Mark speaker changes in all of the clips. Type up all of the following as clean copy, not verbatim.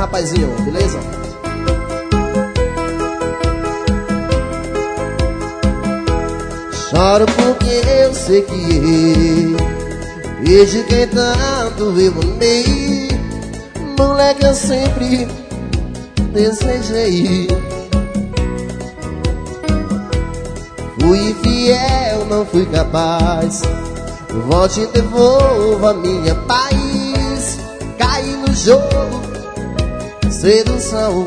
Speaker 1: rapazinho, beleza? Choro porque eu sei que errei, desde quem tanto eu amei. Moleque, eu sempre desejei. Fui infiel, não fui capaz. Volte e devolva minha paz. Caí no jogo, sedução.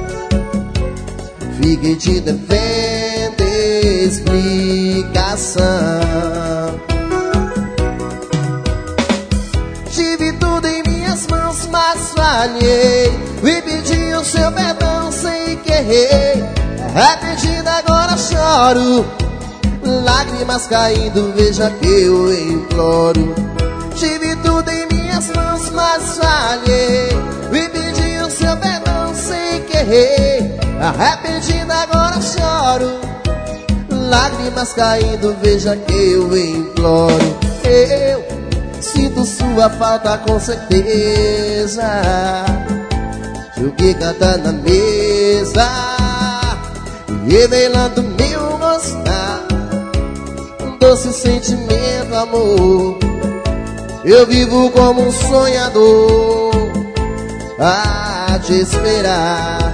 Speaker 1: Fiquei te devendo explicação. Tive tudo em minhas mãos, mas falhei. E pedi o seu perdão sem querer. Arrependido agora choro, lágrimas caindo, veja que eu imploro. Tive tudo em minhas mãos, mas falhei. E pedi o seu perdão sem querer. Arrependido agora choro, lágrimas caindo, veja que eu imploro. Eu sinto sua falta com certeza. Joguei carta na mesa, revelando meu gostar. Um doce sentimento, amor. Eu vivo como um sonhador a te esperar.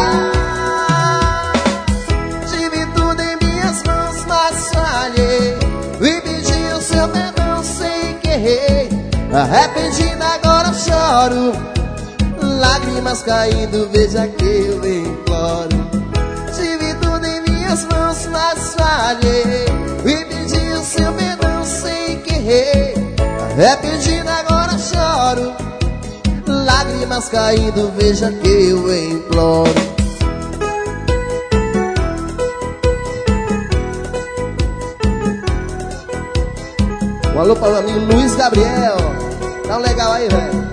Speaker 1: Tive tudo em minhas mãos, mas falhei. E pedi o seu perdão sem querer. Arrependido agora choro, lágrimas caindo, veja que eu imploro. Tive tudo em minhas mãos, mas falhei. E pedi o seu perdão sem querer. Arrependido agora choro, lágrimas caindo, veja que eu imploro. Um alô para o amigo Luiz Gabriel. Tá um legal aí, velho.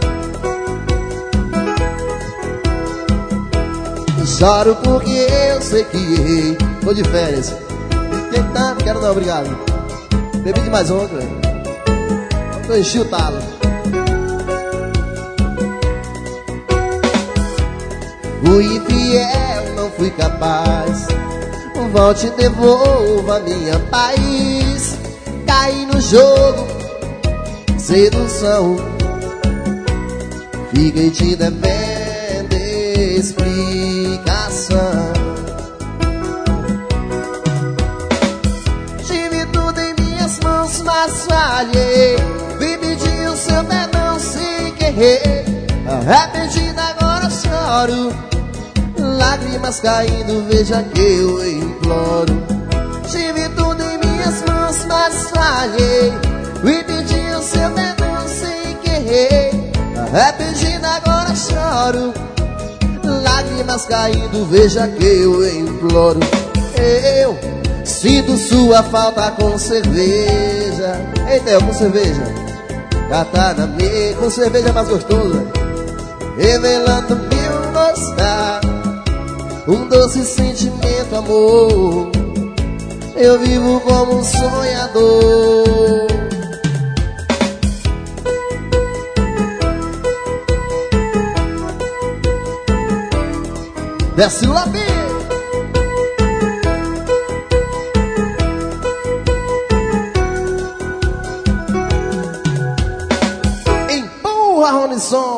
Speaker 1: Choro porque eu sei que errei. Tô de férias, tentando, quero não, obrigado. Bebi demais ontem, velho. Tô enchi o talo. Fui infiel, não fui capaz. Volte e devolva minha paz. Caí no jogo, sedução. Fiquei te devendo explicação. Tive tudo em minhas mãos, mas falhei. E pedi o seu perdão sem querer. Arrependido agora choro, lágrimas caindo, veja que eu imploro. Tive tudo em minhas mãos, mas falhei. E pedi o seu perdão sem querer. Arrependido agora choro, lágrimas caindo, veja que eu imploro. Eu sinto sua falta com cerveja. Eita, com cerveja. Catar na mesa, com cerveja é mais gostoso. Revelando meu gostar. Um doce sentimento, amor. Eu vivo como um sonhador. Desce o Labi. Empurra, Ronisson.